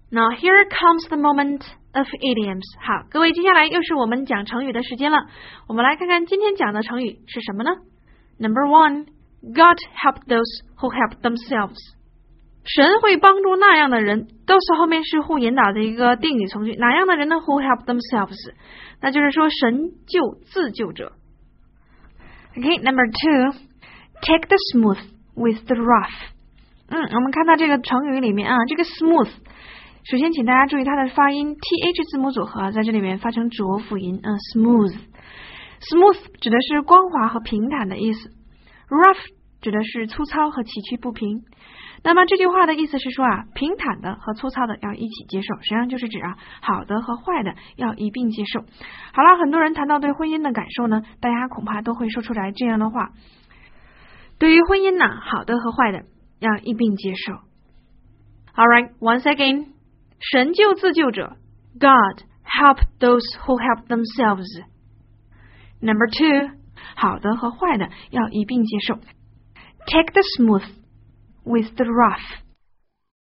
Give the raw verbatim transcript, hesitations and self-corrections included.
Now here comes the moment of idioms. 好，各位，接下来又是我们讲成语的时间了。我们来看看今天讲的成语是什么呢？ Number one, God help those who help themselves. 神会帮助那样的人， those 后面是互引导的一个定语从句，哪样的人呢？ Who help themselves. 那就是说神救自救者。Okay, number two, take the smooth with the rough. 嗯，我们看到这个成语里面啊，这个 smooth， 首先请大家注意它的发音 th 字母组合在这里面发成浊辅音啊 smooth。 smooth 指的是光滑和平坦的意思， rough 指的是粗糙和崎岖不平。那么这句话的意思是说啊，平坦的和粗糙的要一起接受，实际上就是指啊，好的和坏的要一并接受。好了，很多人谈到对婚姻的感受呢，大家恐怕都会说出来这样的话，对于婚姻呢，好的和坏的要一并接受。 Alright, once again, 神救自救者 God help those who help themselves. Number two, 好的和坏的要一并接受。 Take the smooth with the rough.